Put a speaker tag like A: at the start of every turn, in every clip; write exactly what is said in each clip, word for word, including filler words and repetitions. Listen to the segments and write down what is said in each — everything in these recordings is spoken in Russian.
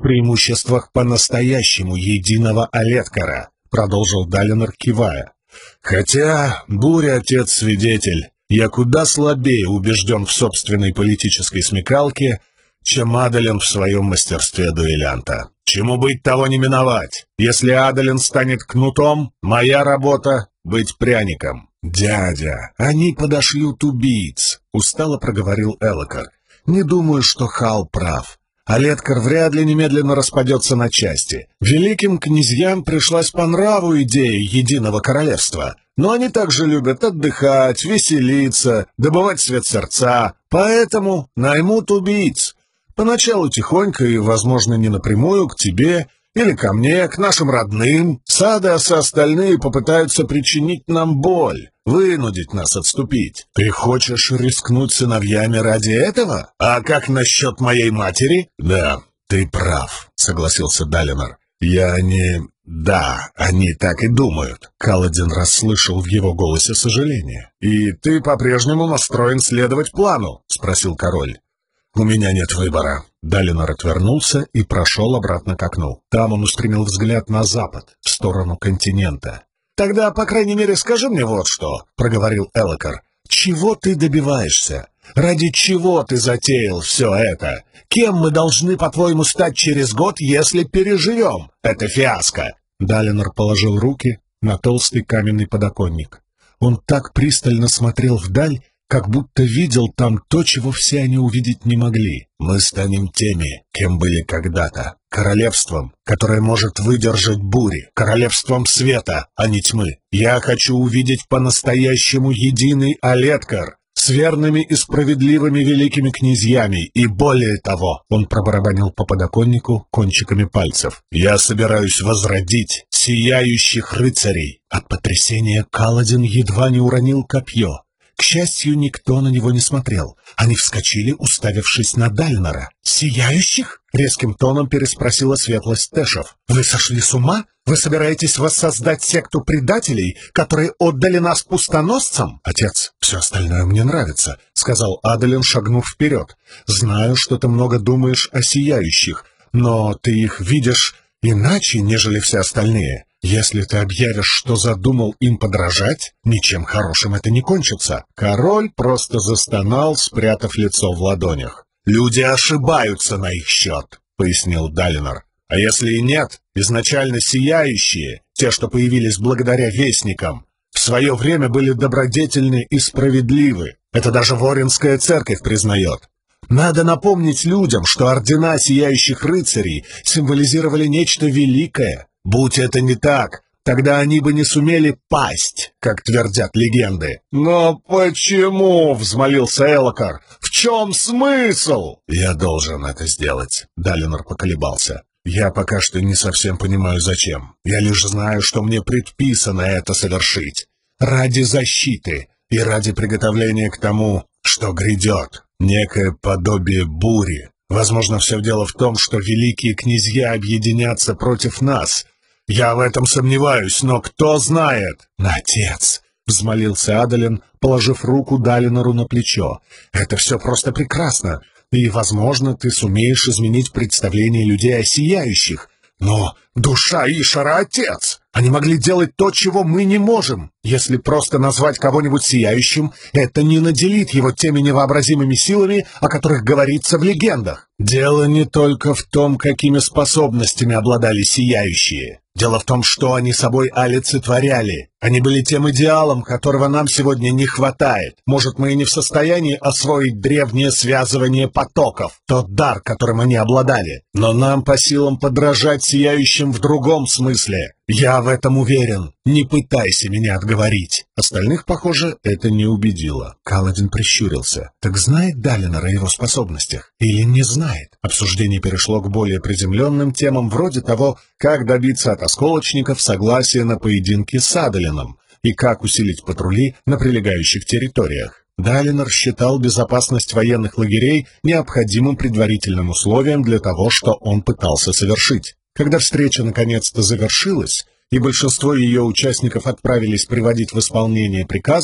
A: преимуществах по-настоящему единого Алеткара, продолжил Далинор, кивая. Хотя, Буря, отец-свидетель, я куда слабее убежден в собственной политической смекалке, чем Адалин в своем мастерстве дуэлянта. Чему быть, того не миновать. Если Адалин станет кнутом, моя работа — быть пряником. «Дядя, они подошлют убийц», — устало проговорил Элокар. «Не думаю, что Хал прав. Алеткар вряд ли немедленно распадется на части. Великим князьям пришлась по нраву идея единого королевства, но они также любят отдыхать, веселиться, добывать свет сердца, поэтому наймут убийц. Поначалу тихонько и, возможно, не напрямую к тебе или ко мне, к нашим родным. Садас и остальные попытаются причинить нам боль, вынудить нас отступить. Ты хочешь рискнуть сыновьями ради этого? А как насчет моей матери? Да, ты прав, согласился Далинор. Я не... Да, они так и думают. Каладин расслышал в его голосе сожаление. И ты по-прежнему настроен следовать плану? Спросил король. «У меня нет выбора». Далинор отвернулся и прошел обратно к окну. Там он устремил взгляд на запад, в сторону континента. «Тогда, по крайней мере, скажи мне вот что», — проговорил Элокар. «Чего ты добиваешься? Ради чего ты затеял все это? Кем мы должны, по-твоему, стать через год, если переживем это фиаско?» Далинор положил руки на толстый каменный подоконник. Он так пристально смотрел вдаль, как будто видел там то, чего все они увидеть не могли. «Мы станем теми, кем были когда-то. Королевством, которое может выдержать бури. Королевством света, а не тьмы. Я хочу увидеть по-настоящему единый Алеткар с верными и справедливыми великими князьями. И более того», — он пробарабанил по подоконнику кончиками пальцев, «я собираюсь возродить сияющих рыцарей». От потрясения Каладин едва не уронил копье. К счастью, никто на него не смотрел. Они вскочили, уставившись на Далинора. «Сияющих?» — резким тоном переспросила светлость Тэшев. «Вы сошли с ума? Вы собираетесь воссоздать секту предателей, которые отдали нас пустоносцам?» «Отец, все остальное мне нравится», — сказал Адалин, шагнув вперед. «Знаю, что ты много думаешь о сияющих, но ты их видишь иначе, нежели все остальные. Если ты объявишь, что задумал им подражать, ничем хорошим это не кончится». Король просто застонал, спрятав лицо в ладонях. «Люди ошибаются на их счет», — пояснил Далинор. «А если и нет, изначально сияющие, те, что появились благодаря вестникам, в свое время были добродетельны и справедливы. Это даже Воринская церковь признает. Надо напомнить людям, что ордена сияющих рыцарей символизировали нечто великое. Будь это не так, тогда они бы не сумели пасть, как твердят легенды». «Но почему?» — взмолился Элокар. «В чем смысл?» «Я должен это сделать», — Далинор поколебался. «Я пока что не совсем понимаю, зачем. Я лишь знаю, что мне предписано это совершить. Ради защиты и ради приготовления к тому, что грядет. Некое подобие бури. Возможно, все дело в том, что великие князья объединятся против нас. Я в этом сомневаюсь, но кто знает?» «Отец!» — взмолился Адалин, положив руку Далинору на плечо. «Это все просто прекрасно, и, возможно, ты сумеешь изменить представление людей о сияющих. Но душа Ишара — отец! Они могли делать то, чего мы не можем. Если просто назвать кого-нибудь сияющим, это не наделит его теми невообразимыми силами, о которых говорится в легендах. Дело не только в том, какими способностями обладали сияющие. Дело в том, что они собой олицетворяли. Они были тем идеалом, которого нам сегодня не хватает. Может, мы и не в состоянии освоить древнее связывание потоков, тот дар, которым они обладали. Но нам по силам подражать сияющим в другом смысле. Я в этом уверен. Не пытайся меня отговорить». Остальных, похоже, это не убедило. Каладин прищурился. Так знает Далинор о его способностях? Или не знает? Обсуждение перешло к более приземленным темам, вроде того, как добиться от осколочников согласия на поединки с Адалином и как усилить патрули на прилегающих территориях. Далинор считал безопасность военных лагерей необходимым предварительным условием для того, что он пытался совершить. Когда встреча наконец-то завершилась, и большинство ее участников отправились приводить в исполнение приказы,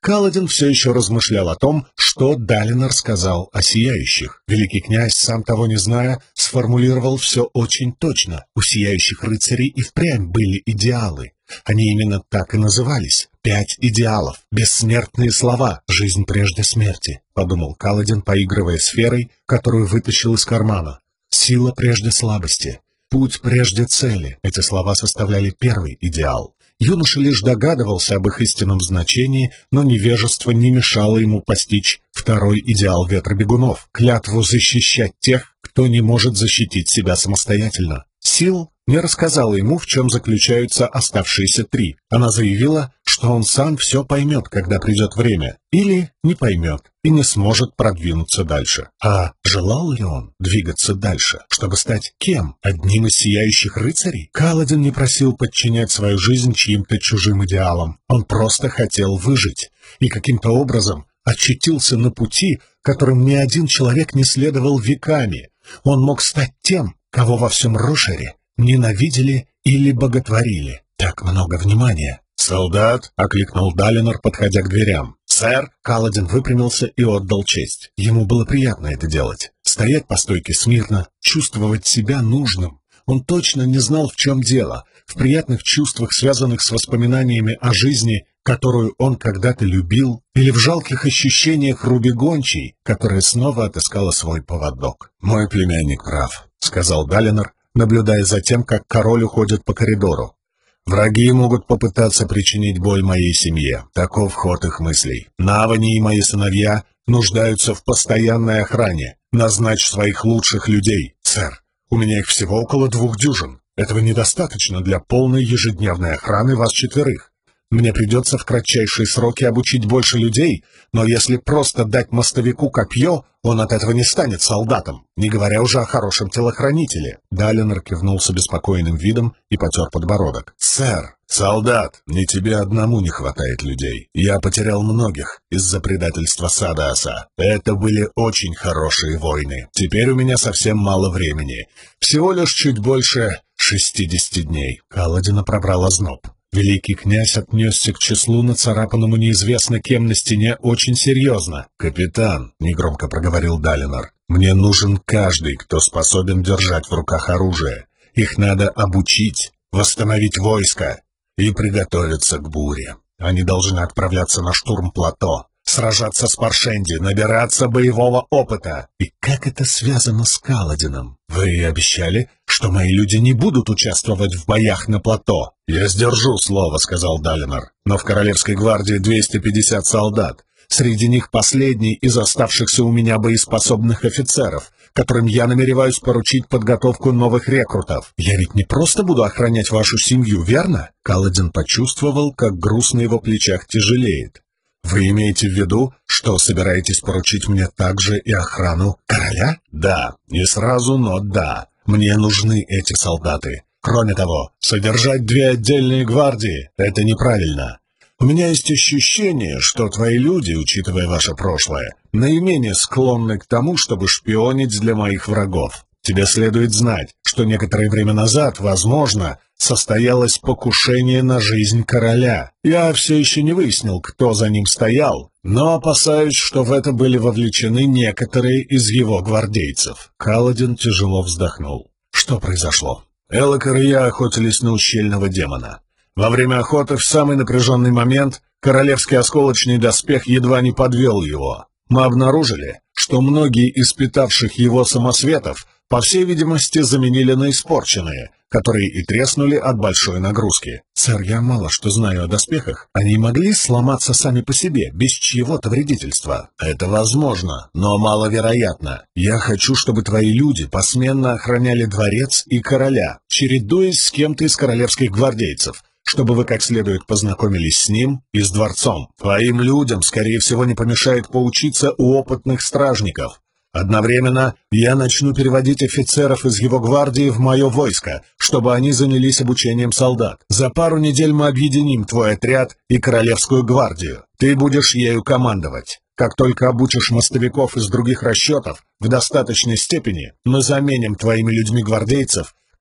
A: Каладин все еще размышлял о том, что Далинор сказал о сияющих. Великий князь, сам того не зная, сформулировал все очень точно. У сияющих рыцарей и впрямь были идеалы. Они именно так и назывались. «Пять идеалов. Бессмертные слова. Жизнь прежде смерти», — подумал Каладин, поигрывая сферой, которую вытащил из кармана. «Сила прежде слабости. Путь прежде цели». Эти слова составляли первый идеал. Юноша лишь догадывался об их истинном значении, но невежество не мешало ему постичь второй идеал ветробегунов — клятву защищать тех, кто не может защитить себя самостоятельно. Сил не рассказала ему, в чем заключаются оставшиеся три. Она заявила, что он сам все поймет, когда придет время, или не поймет и не сможет продвинуться дальше. А желал ли он двигаться дальше, чтобы стать кем? Одним из сияющих рыцарей? Каладин не просил подчинять свою жизнь чьим-то чужим идеалам. Он просто хотел выжить и каким-то образом очутился на пути, которым ни один человек не следовал веками. Он мог стать тем, кого во всем Рошере ненавидели или боготворили. Так много внимания. «Солдат!» — окликнул Далинор, подходя к дверям. «Сэр!» — Каладин выпрямился и отдал честь. Ему было приятно это делать. Стоять по стойке смирно, чувствовать себя нужным. Он точно не знал, в чем дело. В приятных чувствах, связанных с воспоминаниями о жизни, которую он когда-то любил, или в жалких ощущениях Руби Гончей, которая снова отыскала свой поводок. «Мой племянник прав», — сказал Далинор, наблюдая за тем, как король уходит по коридору. «Враги могут попытаться причинить боль моей семье. Таков ход их мыслей. Навани и мои сыновья нуждаются в постоянной охране. Назначь своих лучших людей». «Сэр, у меня их всего около двух дюжин. Этого недостаточно для полной ежедневной охраны вас четверых. Мне придется в кратчайшие сроки обучить больше людей, но если просто дать мостовику копье, он от этого не станет солдатом, не говоря уже о хорошем телохранителе». Далинор кивнул с обеспокоенным видом и потер подбородок. «Сэр, солдат, не тебе одному не хватает людей. Я потерял многих из-за предательства Садааса. Это были очень хорошие войны. Теперь у меня совсем мало времени. Всего лишь чуть больше шестидесяти дней». Каладина пробрал озноб. Великий князь отнесся к числу, нацарапанному неизвестно кем на стене, очень серьезно. «Капитан», — негромко проговорил Далинор, — «мне нужен каждый, кто способен держать в руках оружие. Их надо обучить, восстановить войско и приготовиться к буре. Они должны отправляться на штурм плато, сражаться с Паршенди, набираться боевого опыта». «И как это связано с Каладином? Вы обещали, что мои люди не будут участвовать в боях на плато». «Я сдержу слово», — сказал Далинор. «Но в Королевской гвардии двести пятьдесят солдат. Среди них последний из оставшихся у меня боеспособных офицеров, которым я намереваюсь поручить подготовку новых рекрутов. Я ведь не просто буду охранять вашу семью, верно?» Каладин почувствовал, как груз на его плечах тяжелеет. «Вы имеете в виду, что собираетесь поручить мне также и охрану короля?» «Да, не сразу, но да. Мне нужны эти солдаты. Кроме того, содержать две отдельные гвардии — это неправильно. У меня есть ощущение, что твои люди, учитывая ваше прошлое, наименее склонны к тому, чтобы шпионить для моих врагов. Тебе следует знать, что некоторое время назад, возможно, состоялось покушение на жизнь короля. Я все еще не выяснил, кто за ним стоял, но опасаюсь, что в это были вовлечены некоторые из его гвардейцев». Каладин тяжело вздохнул. «Что произошло?» «Элокар и я охотились на ущельного демона. Во время охоты, в самый напряженный момент, королевский осколочный доспех едва не подвел его. Мы обнаружили, что многие из питавших его самосветов, по всей видимости, заменили на испорченные, которые и треснули от большой нагрузки. Сэр, я мало что знаю о доспехах. Они могли сломаться сами по себе, без чьего-то вредительства? Это возможно, но маловероятно. Я хочу, чтобы твои люди посменно охраняли дворец и короля, чередуясь с кем-то из королевских гвардейцев, чтобы вы как следует познакомились с ним и с дворцом. Твоим людям, скорее всего, не помешает поучиться у опытных стражников. Одновременно я начну переводить офицеров из его гвардии в мое войско, чтобы они занялись обучением солдат. За пару недель мы объединим твой отряд и королевскую гвардию. Ты будешь ею командовать. Как только обучишь мостовиков из других расчетов в достаточной степени, мы заменим твоими людьми гвардейцев,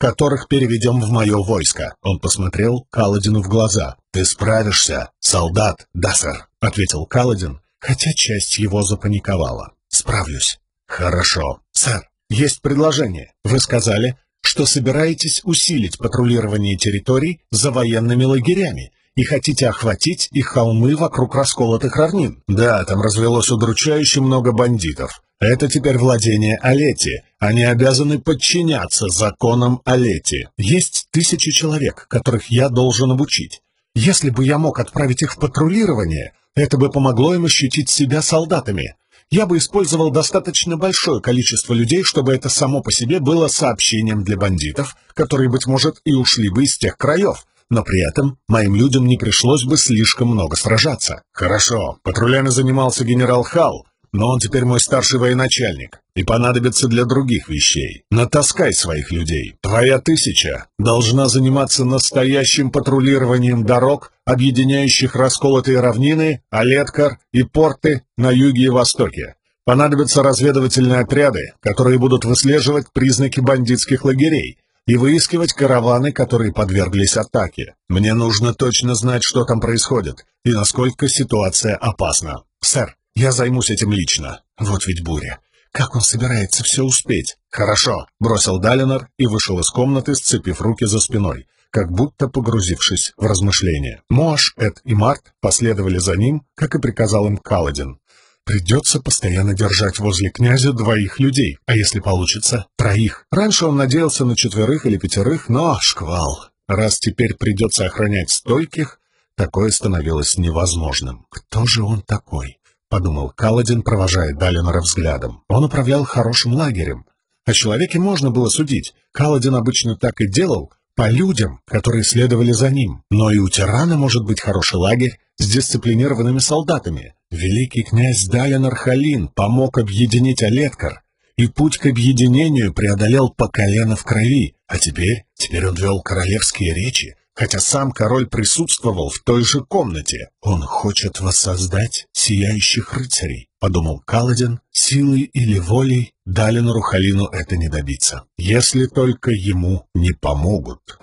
A: которых переведем в мое войско». Он посмотрел Каладину в глаза. «Ты справишься, солдат?» «Да, сэр», — ответил Каладин, хотя часть его запаниковала. «Справлюсь». «Хорошо. Сэр, есть предложение. Вы сказали, что собираетесь усилить патрулирование территорий за военными лагерями и хотите охватить их холмы вокруг расколотых равнин». «Да, там развелось удручающе много бандитов. Это теперь владение Алети. Они обязаны подчиняться законам Алети. Есть тысячи человек, которых я должен обучить. Если бы я мог отправить их в патрулирование, это бы помогло им ощутить себя солдатами. Я бы использовал достаточно большое количество людей, чтобы это само по себе было сообщением для бандитов, которые, быть может, и ушли бы из тех краев. Но при этом моим людям не пришлось бы слишком много сражаться». «Хорошо, патрулями занимался генерал Халл, но он теперь мой старший военачальник и понадобится для других вещей. Натаскай своих людей. Твоя тысяча должна заниматься настоящим патрулированием дорог, объединяющих расколотые равнины, Алеткар и порты на юге и востоке. Понадобятся разведывательные отряды, которые будут выслеживать признаки бандитских лагерей и выискивать караваны, которые подверглись атаке. Мне нужно точно знать, что там происходит и насколько ситуация опасна». «Сэр, я займусь этим лично. Вот ведь буря. Как он собирается все успеть?» «Хорошо», — бросил Далинор и вышел из комнаты, сцепив руки за спиной, как будто погрузившись в размышления. Мош, Эд и Март последовали за ним, как и приказал им Каладин. Придется постоянно держать возле князя двоих людей, а если получится, троих. Раньше он надеялся на четверых или пятерых, но шквал. Раз теперь придется охранять стольких, такое становилось невозможным. Кто же он такой? — подумал Каладин, провожая Далинора взглядом. Он управлял хорошим лагерем. О человеке можно было судить. Каладин обычно так и делал, по людям, которые следовали за ним. Но и у тирана может быть хороший лагерь с дисциплинированными солдатами. Великий князь Далинор Халин помог объединить Алеткар, и путь к объединению преодолел по колено в крови. А теперь, теперь он вел королевские речи, хотя сам король присутствовал в той же комнате. «Он хочет воссоздать сияющих рыцарей», — подумал Каладин. Силой или волей Далинору Халину это не добиться, если только ему не помогут.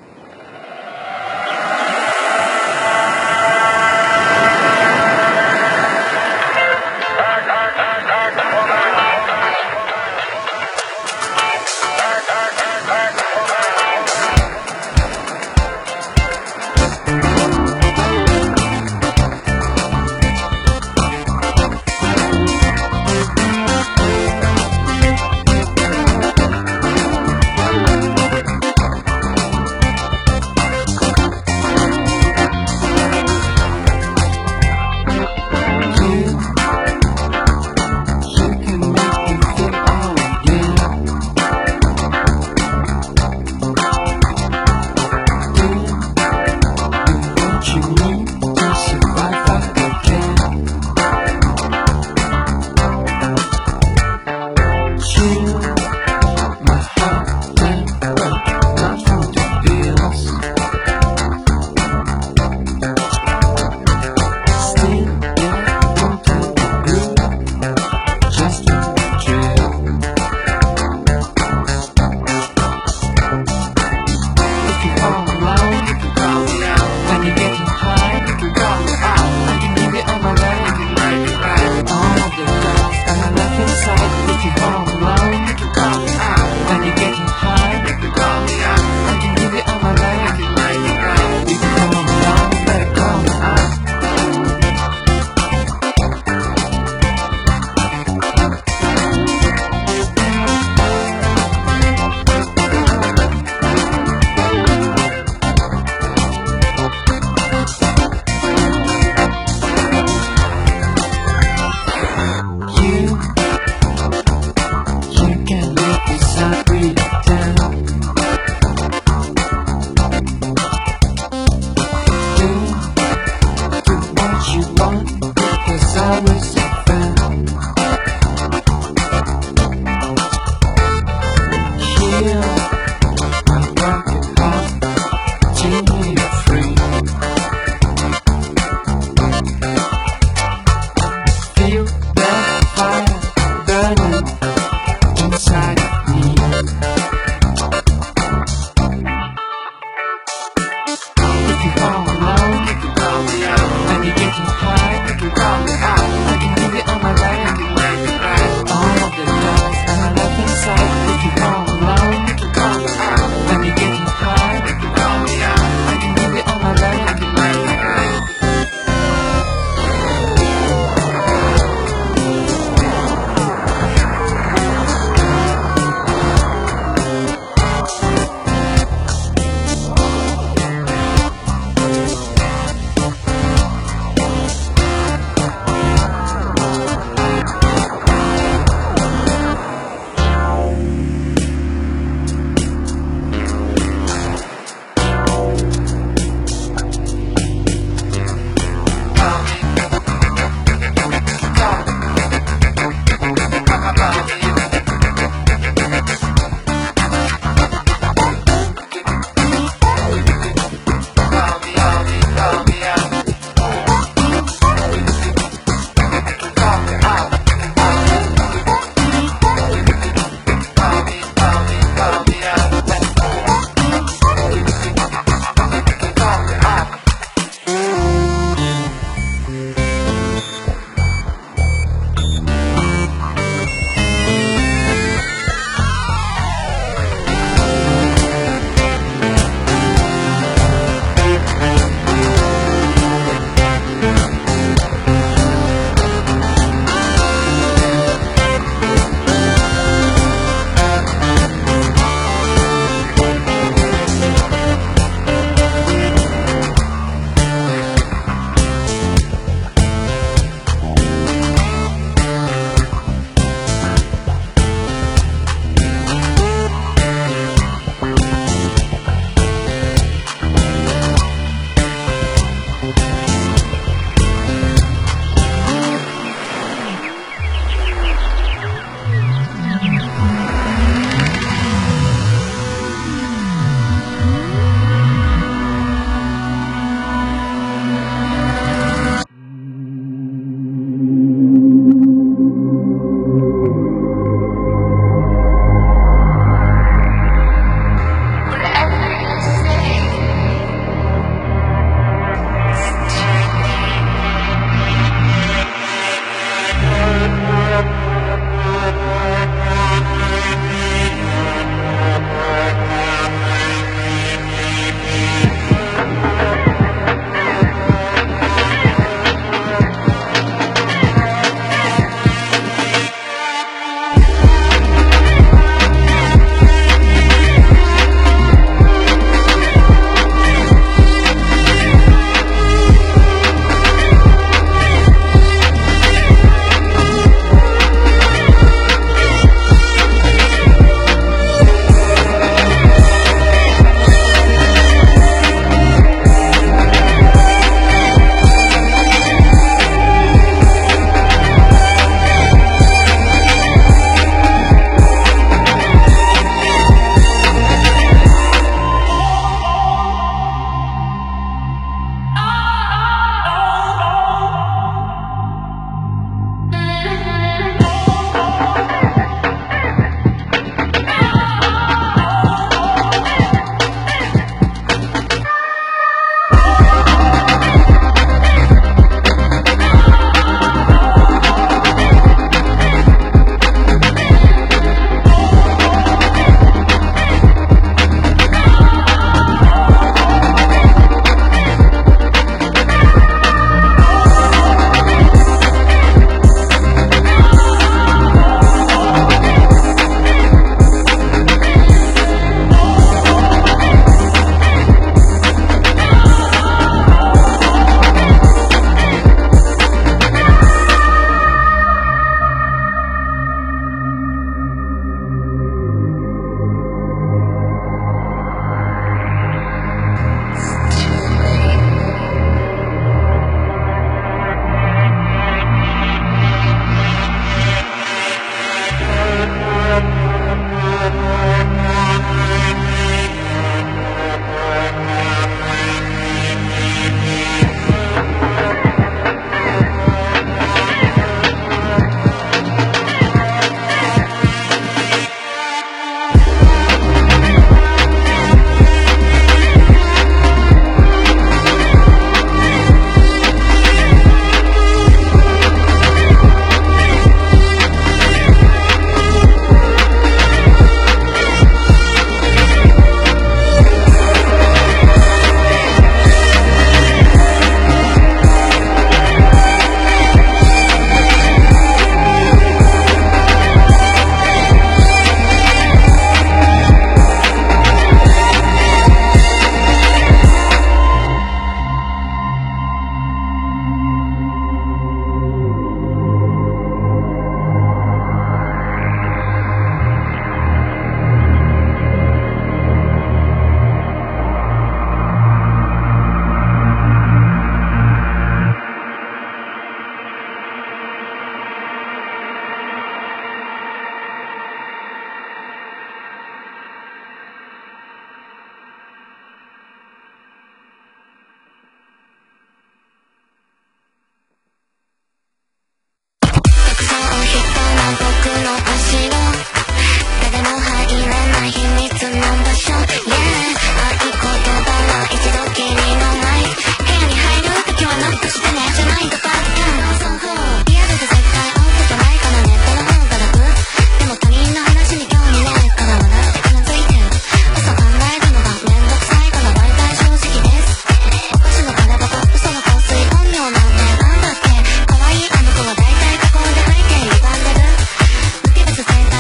B: It's the same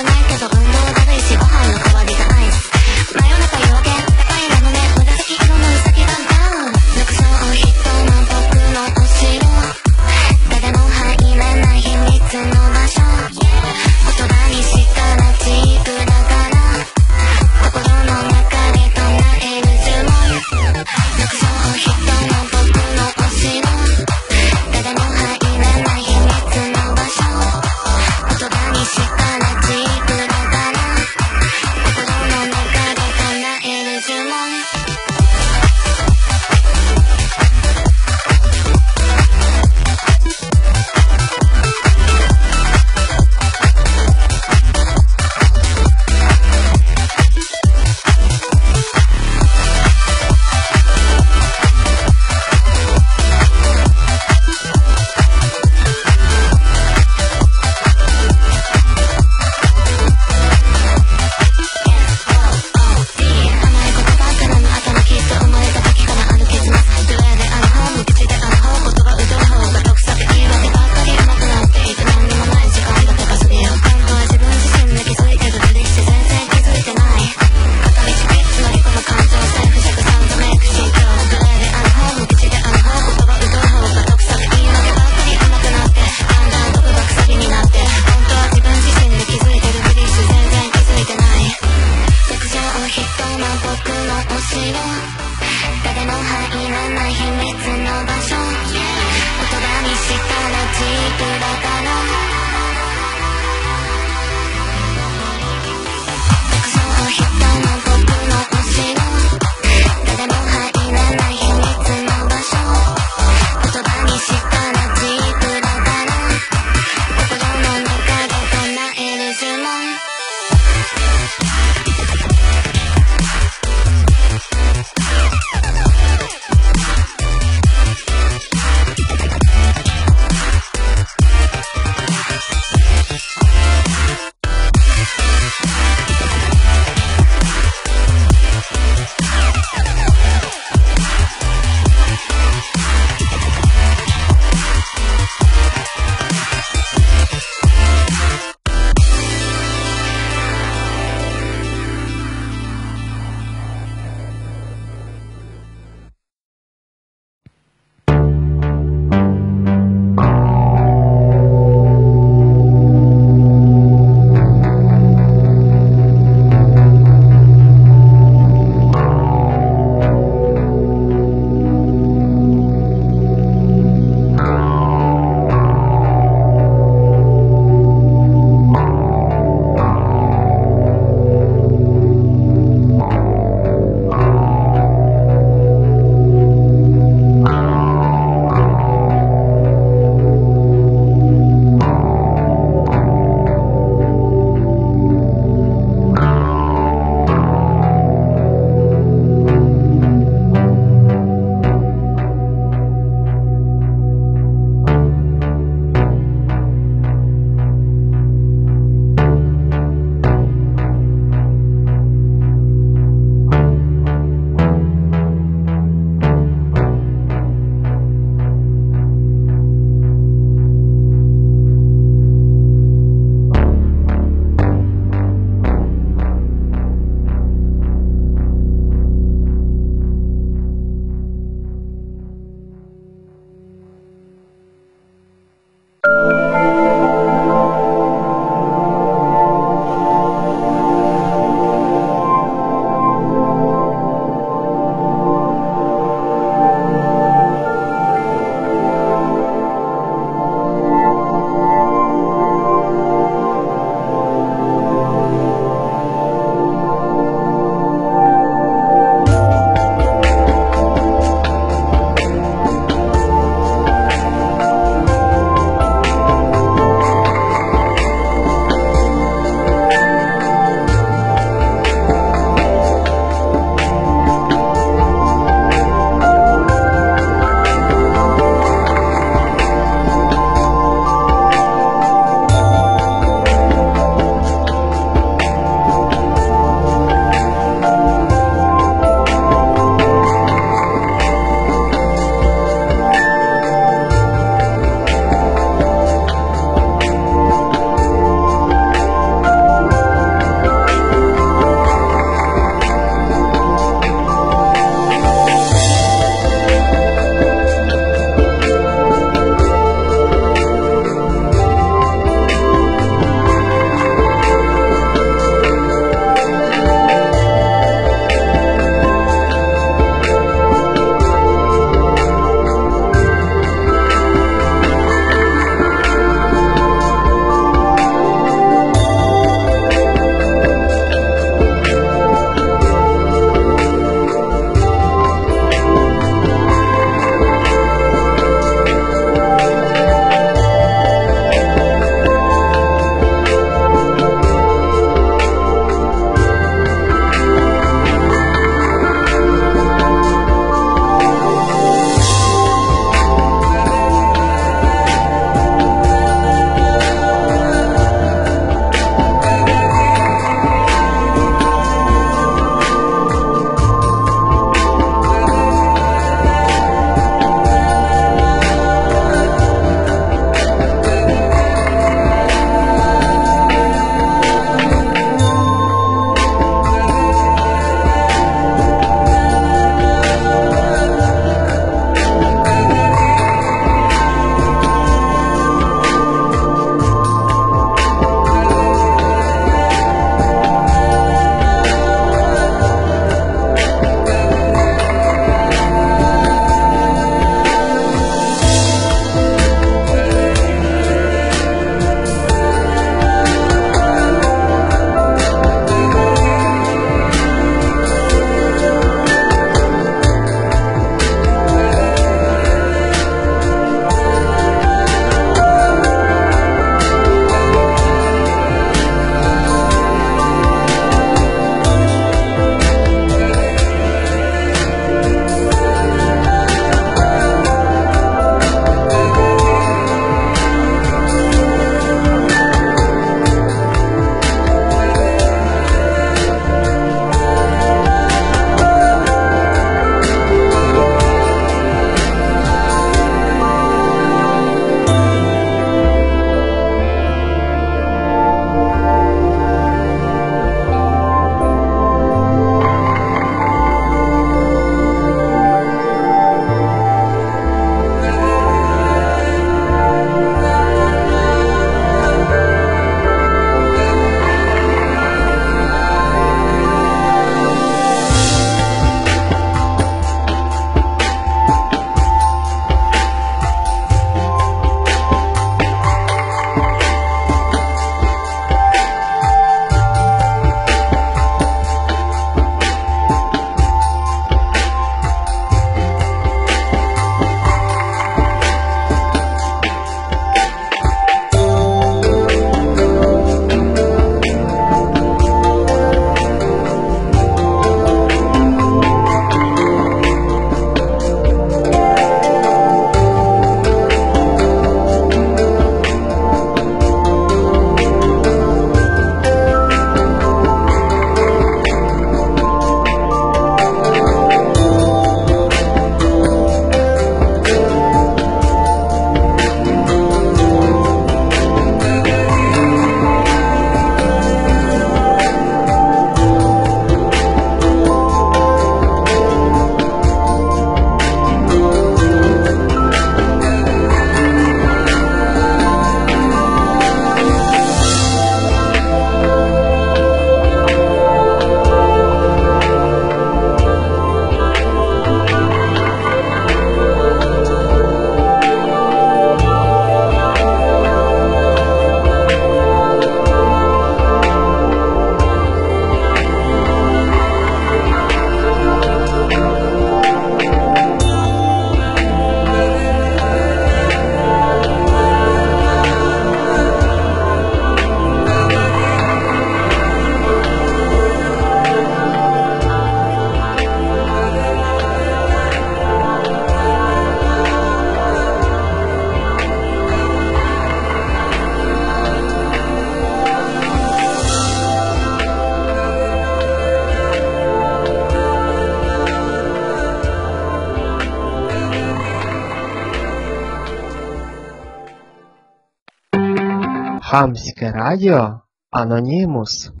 B: Хамское радио Анонимус.